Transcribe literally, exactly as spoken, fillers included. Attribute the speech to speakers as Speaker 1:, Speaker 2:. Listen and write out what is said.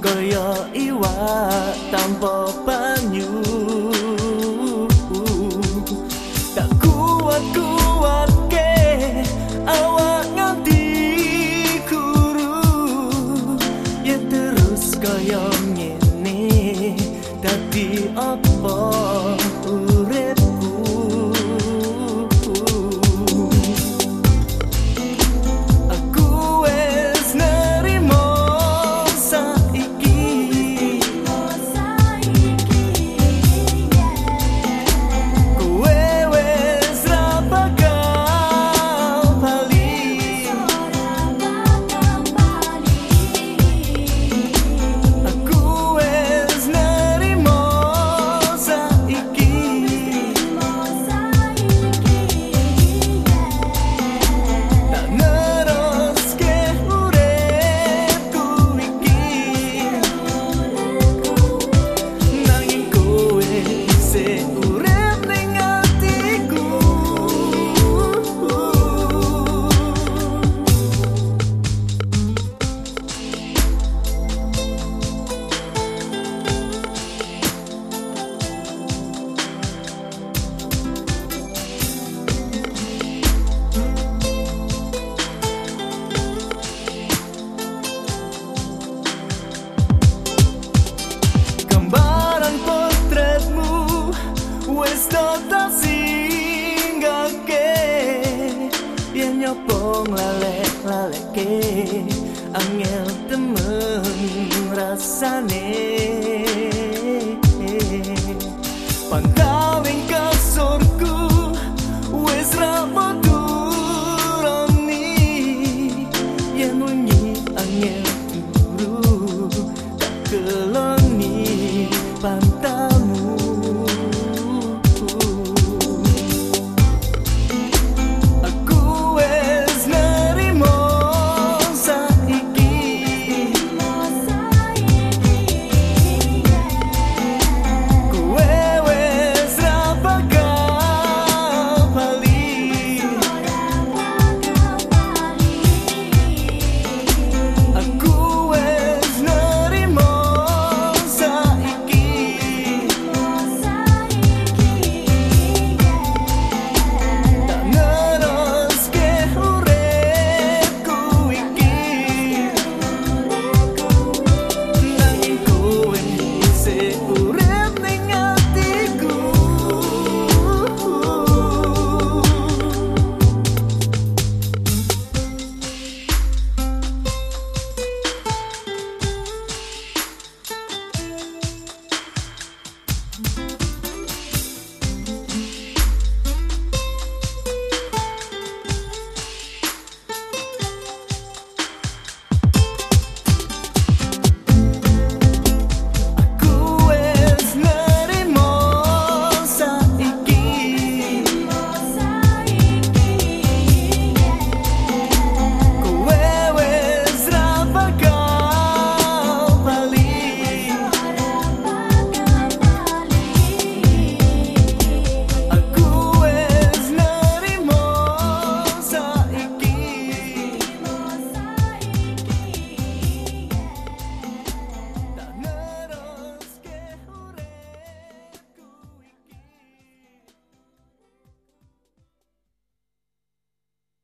Speaker 1: kaya iwak tanpa banyu. Tak kuat-kuat ke awak nganti guru, ya terus kaya ngene dadi apa uripku. Aku wis nerimo saiki, kowe wis ra bakal bali. Aku wis nerimo saiki, tak neruske uripku iki, nanging kowe isih urip ning atiku. Gambaran potretmu wis total singgake, yen nyopo nglalek-lalekke angel temen rasane. Pantawing kasurku wis ra modurani, yen wengi angel turu tak keloni pan